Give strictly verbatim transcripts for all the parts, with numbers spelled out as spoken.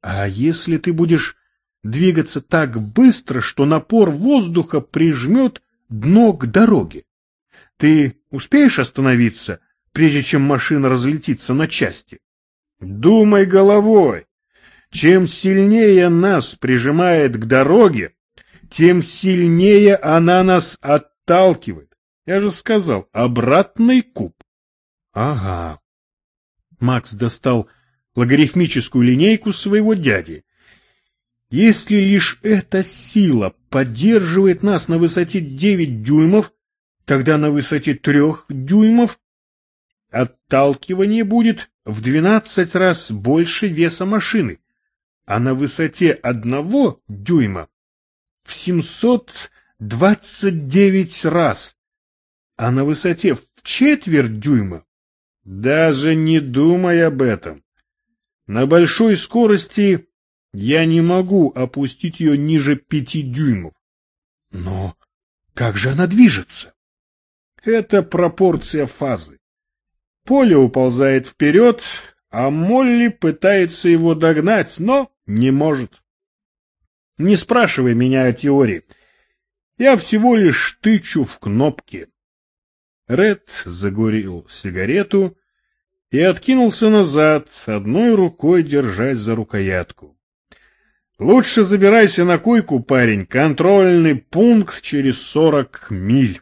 А если ты будешь двигаться так быстро, что напор воздуха прижмет дно к дороге? Ты успеешь остановиться, прежде чем машина разлетится на части? Думай головой. Чем сильнее нас прижимает к дороге, тем сильнее она нас отталкивает. Я же сказал, обратный куб. Ага. Макс достал логарифмическую линейку своего дяди. Если лишь эта сила поддерживает нас на высоте девять дюймов, тогда на высоте трех дюймов отталкивание будет в двенадцать раз больше веса машины, а на высоте одного дюйма в семьсот двадцать девять раз, а на высоте в четверть дюйма даже не думай об этом. На большой скорости я не могу опустить ее ниже пяти дюймов. Но как же она движется? Это пропорция фазы. Поле уползает вперед, а Молли пытается его догнать, но не может. Не спрашивай меня о теории. Я всего лишь тычу в кнопки. Ред закурил сигарету и откинулся назад, одной рукой держась за рукоятку. Лучше забирайся на койку, парень, контрольный пункт через сорок миль.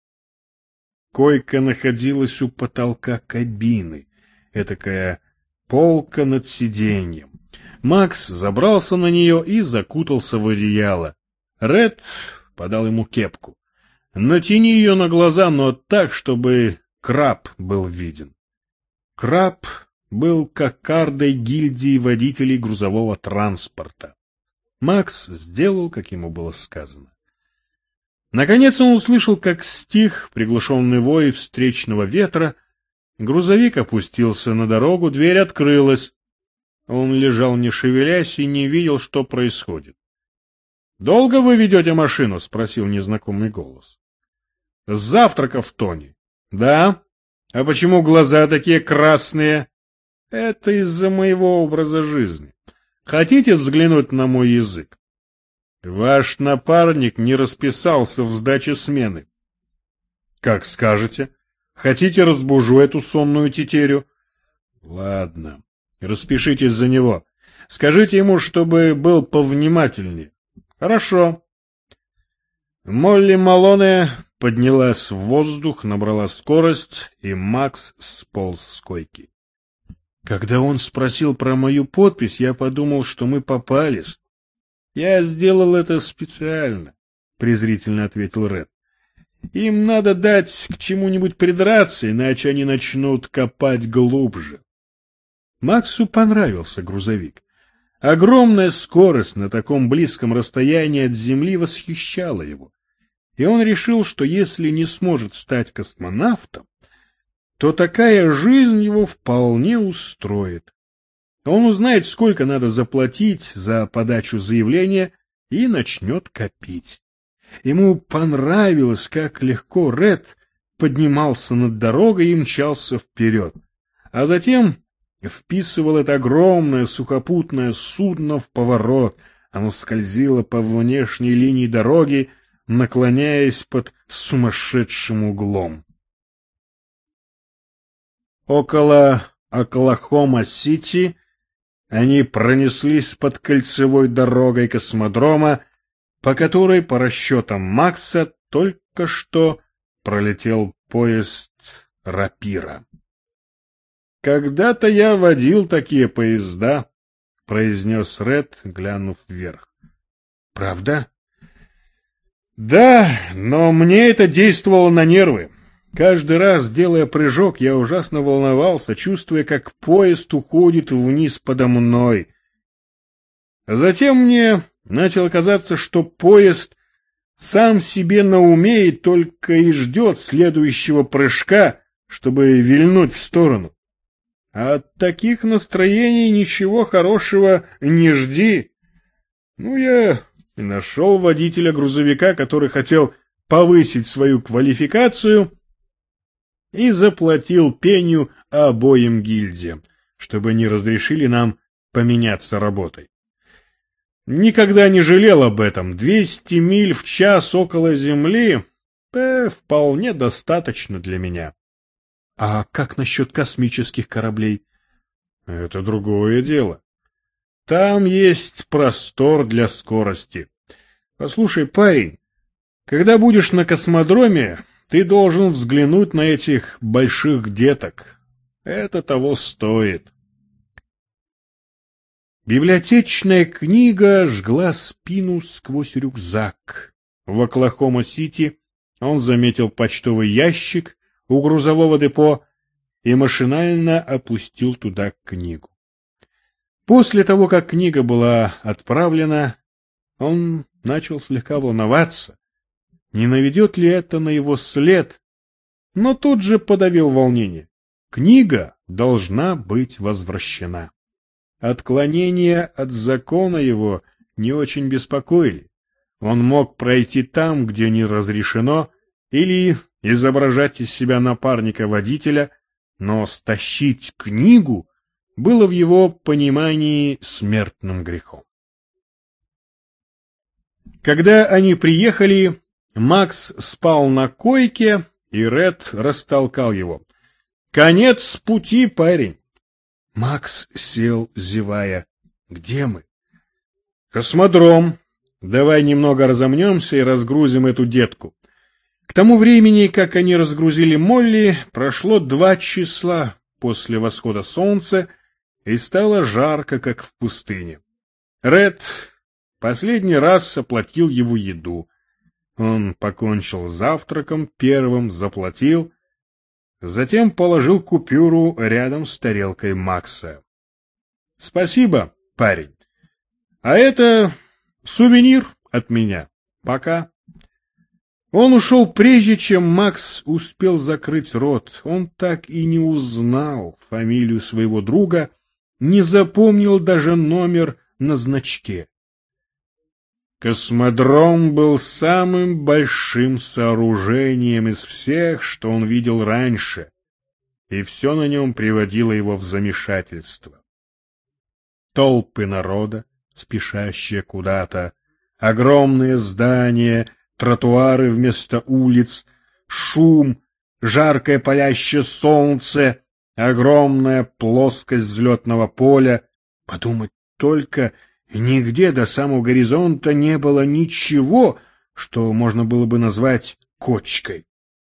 Койка находилась у потолка кабины, этакая полка над сиденьем. Макс забрался на нее и закутался в одеяло. Ред подал ему кепку. Натяни ее на глаза, но так, чтобы краб был виден. Краб был кокардой гильдии водителей грузового транспорта. Макс сделал, как ему было сказано. Наконец он услышал, как стих приглушенный вой встречного ветра. Грузовик опустился на дорогу, дверь открылась. Он лежал не шевелясь и не видел, что происходит. — Долго вы ведете машину? — спросил незнакомый голос. — С завтрака в Тони. — Да? А почему глаза такие красные? — Это из-за моего образа жизни. Хотите взглянуть на мой язык? Ваш напарник не расписался в сдаче смены. — Как скажете. Хотите, разбужу эту сонную тетерю? — Ладно, распишитесь за него. Скажите ему, чтобы был повнимательнее. — Хорошо. Молли Малоне поднялась в воздух, набрала скорость, и Макс сполз с койки. Когда он спросил про мою подпись, я подумал, что мы попались. — Я сделал это специально, — презрительно ответил Ред. — Им надо дать к чему-нибудь придраться, иначе они начнут копать глубже. Максу понравился грузовик. Огромная скорость на таком близком расстоянии от земли восхищала его. И он решил, что если не сможет стать космонавтом, то такая жизнь его вполне устроит. Он узнает, сколько надо заплатить за подачу заявления, и начнет копить. Ему понравилось, как легко Ред поднимался над дорогой и мчался вперед, а затем вписывал это огромное сухопутное судно в поворот. Оно скользило по внешней линии дороги, наклоняясь под сумасшедшим углом. Около Оклахома-Сити они пронеслись под кольцевой дорогой космодрома, по которой, по расчетам Макса, только что пролетел поезд «Рапира». «Когда-то я водил такие поезда», — произнес Ред, глянув вверх. «Правда?» «Да, но мне это действовало на нервы. Каждый раз, делая прыжок, я ужасно волновался, чувствуя, как поезд уходит вниз подо мной. А затем мне начало казаться, что поезд сам себе на уме и только и ждет следующего прыжка, чтобы вильнуть в сторону. А от таких настроений ничего хорошего не жди. Ну, я и нашел водителя грузовика, который хотел повысить свою квалификацию, и заплатил пеню обоим гильдиям, чтобы они разрешили нам поменяться работой. Никогда не жалел об этом. Двести миль в час около земли э, вполне достаточно для меня. А как насчет космических кораблей? Это другое дело. Там есть простор для скорости. Послушай, парень, когда будешь на космодроме, ты должен взглянуть на этих больших деток. Это того стоит. Библиотечная книга жгла спину сквозь рюкзак. В Оклахома-Сити он заметил почтовый ящик у грузового депо и машинально опустил туда книгу. После того, как книга была отправлена, он начал слегка волноваться, не наведет ли это на его след, но тут же подавил волнение. Книга должна быть возвращена. Отклонения от закона его не очень беспокоили. Он мог пройти там, где не разрешено, или изображать из себя напарника-водителя, но стащить книгу было в его понимании смертным грехом. Когда они приехали, Макс спал на койке, и Ред растолкал его. «Конец пути, парень!» Макс сел, зевая. «Где мы?» «Космодром. Давай немного разомнемся и разгрузим эту детку». К тому времени, как они разгрузили Молли, прошло два часа после восхода солнца, и стало жарко, как в пустыне. Ред последний раз оплатил его еду. Он покончил с завтраком, первым заплатил, затем положил купюру рядом с тарелкой Макса. — Спасибо, парень. А это сувенир от меня. Пока. Он ушел прежде, чем Макс успел закрыть рот. Он так и не узнал фамилию своего друга, не запомнил даже номер на значке. Космодром был самым большим сооружением из всех, что он видел раньше, и все на нем приводило его в замешательство. Толпы народа, спешащие куда-то, огромные здания, тротуары вместо улиц, шум, жаркое палящее солнце, огромная плоскость взлетного поля. Подумать только, нигде до самого горизонта не было ничего, что можно было бы назвать кочкой.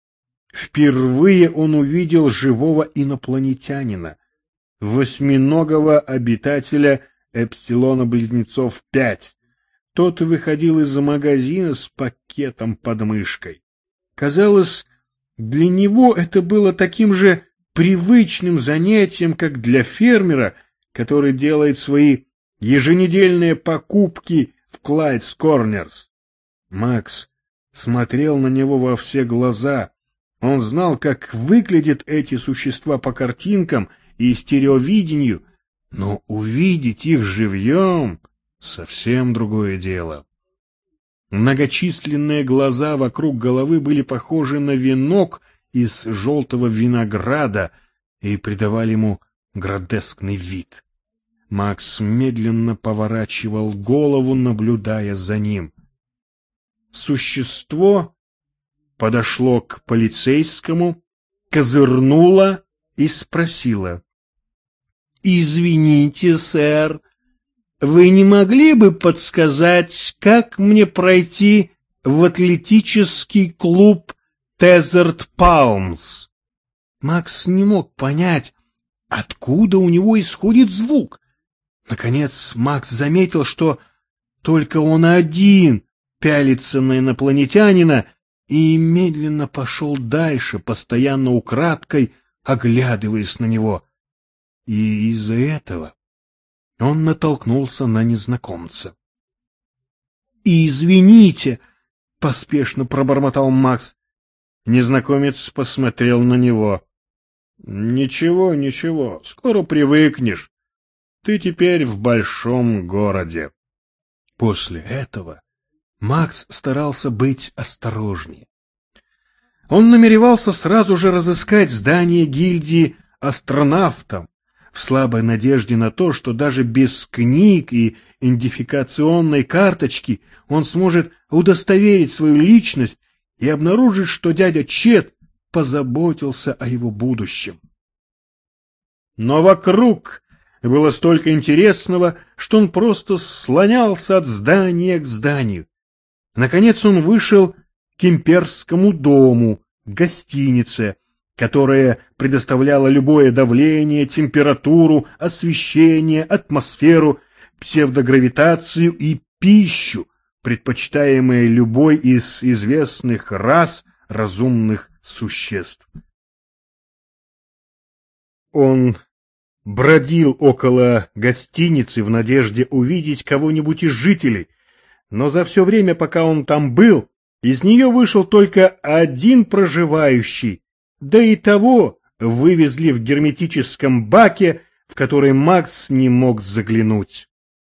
Впервые он увидел живого инопланетянина, восьминогого обитателя Эпсилона-близнецов пять. Тот выходил из магазина с пакетом под мышкой. Казалось, для него это было таким же привычным занятием, как для фермера, который делает свои еженедельные покупки в Клайдс Корнерс. Макс смотрел на него во все глаза. Он знал, как выглядят эти существа по картинкам и стереовидению, но увидеть их живьем — совсем другое дело. Многочисленные глаза вокруг головы были похожи на венок из желтого винограда и придавали ему гротескный вид. Макс медленно поворачивал голову, наблюдая за ним. Существо подошло к полицейскому, козырнуло и спросило: «Извините, сэр, вы не могли бы подсказать, как мне пройти в атлетический клуб Desert Palms?» Макс не мог понять, откуда у него исходит звук. Наконец Макс заметил, что только он один пялится на инопланетянина, и медленно пошел дальше, постоянно украдкой оглядываясь на него. И из-за этого он натолкнулся на незнакомца. «Извините», — поспешно пробормотал Макс. Незнакомец посмотрел на него. «Ничего, ничего, скоро привыкнешь. Ты теперь в большом городе». После этого Макс старался быть осторожнее. Он намеревался сразу же разыскать здание гильдии астронавтов, в слабой надежде на то, что даже без книг и идентификационной карточки он сможет удостоверить свою личность и обнаружить, что дядя Чет позаботился о его будущем. Но вокруг было столько интересного, что он просто слонялся от здания к зданию. Наконец он вышел к имперскому дому, к гостинице, которая предоставляла любое давление, температуру, освещение, атмосферу, псевдогравитацию и пищу, предпочитаемые любой из известных рас разумных существ. Он бродил около гостиницы в надежде увидеть кого-нибудь из жителей, но за все время, пока он там был, из нее вышел только один проживающий, да и того вывезли в герметическом баке, в который Макс не мог заглянуть.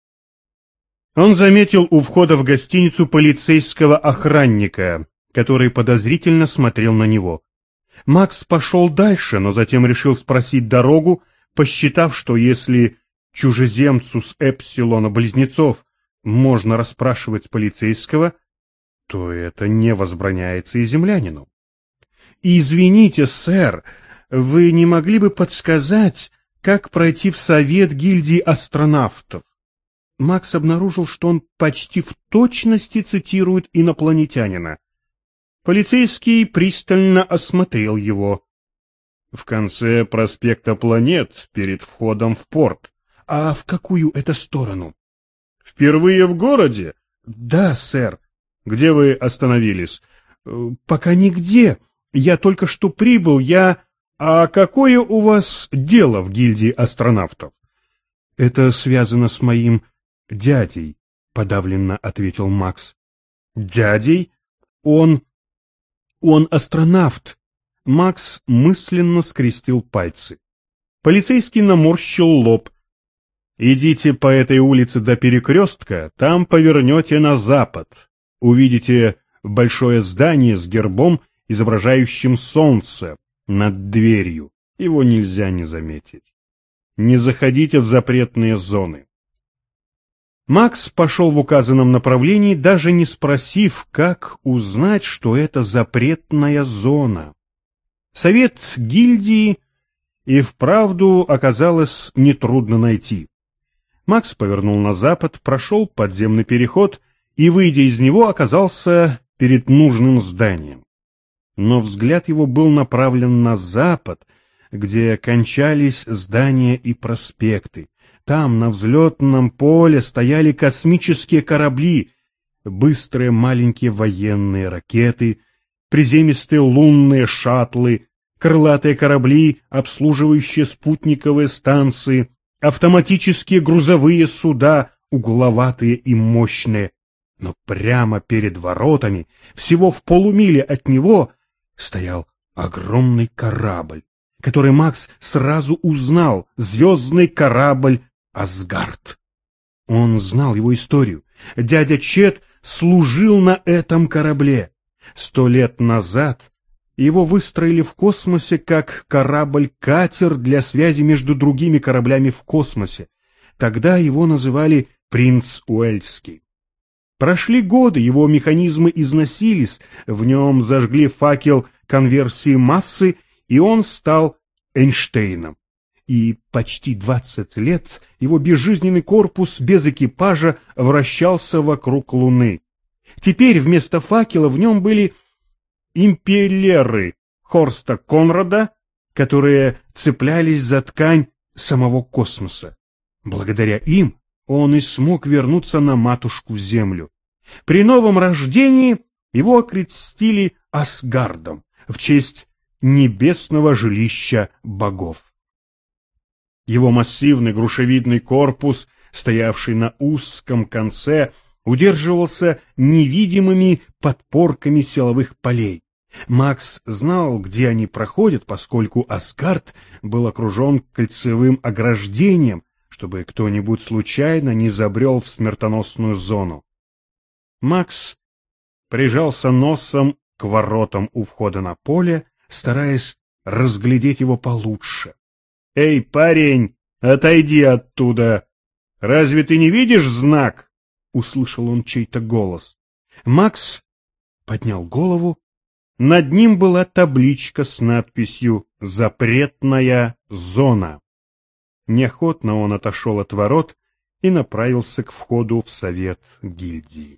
Он заметил у входа в гостиницу полицейского охранника, который подозрительно смотрел на него. Макс пошел дальше, но затем решил спросить дорогу, посчитав, что если чужеземцу с Эпсилона-близнецов можно расспрашивать полицейского, то это не возбраняется и землянину. «Извините, сэр, вы не могли бы подсказать, как пройти в совет гильдии астронавтов?» Макс обнаружил, что он почти в точности цитирует инопланетянина. Полицейский пристально осмотрел его. «В конце проспекта Планет, перед входом в порт. А в какую это сторону?» «Впервые в городе?» «Да, сэр». «Где вы остановились?» «Пока нигде. Я только что прибыл, я...» «А какое у вас дело в гильдии астронавтов?» «Это связано с моим дядей», — подавленно ответил Макс. «Дядей? Он... он астронавт». Макс мысленно скрестил пальцы. Полицейский наморщил лоб. «Идите по этой улице до перекрестка, там повернете на запад. Увидите большое здание с гербом, изображающим солнце, над дверью. Его нельзя не заметить. Не заходите в запретные зоны». Макс пошел в указанном направлении, даже не спросив, как узнать, что это запретная зона. Совет гильдии и вправду оказалось нетрудно найти. Макс повернул на запад, прошел подземный переход и, выйдя из него, оказался перед нужным зданием. Но взгляд его был направлен на запад, где кончались здания и проспекты. Там, на взлетном поле, стояли космические корабли, быстрые маленькие военные ракеты, приземистые лунные шаттлы, крылатые корабли, обслуживающие спутниковые станции, автоматические грузовые суда, угловатые и мощные. Но прямо перед воротами, всего в полумиле от него, стоял огромный корабль, который Макс сразу узнал — звездный корабль «Асгард». Он знал его историю. Дядя Чет служил на этом корабле. Сто лет назад его выстроили в космосе как корабль-катер для связи между другими кораблями в космосе. Тогда его называли «Принц Уэльский». Прошли годы, его механизмы износились, в нем зажгли факел конверсии массы, и он стал Эйнштейном. И почти двадцать лет его безжизненный корпус без экипажа вращался вокруг Луны. Теперь вместо факела в нем были импеллеры Хорста Конрада, которые цеплялись за ткань самого космоса. Благодаря им он и смог вернуться на матушку-Землю. При новом рождении его окрестили Асгардом в честь небесного жилища богов. Его массивный грушевидный корпус, стоявший на узком конце, удерживался невидимыми подпорками силовых полей. Макс знал, где они проходят, поскольку Асгард был окружен кольцевым ограждением, чтобы кто-нибудь случайно не забрел в смертоносную зону. Макс прижался носом к воротам у входа на поле, стараясь разглядеть его получше. «Эй, парень!» Отойди оттуда! Разве ты не видишь знак?» — услышал он чей-то голос. Макс поднял голову. Над ним была табличка с надписью «Запретная зона». Неохотно он отошел от ворот и направился к входу в совет гильдии.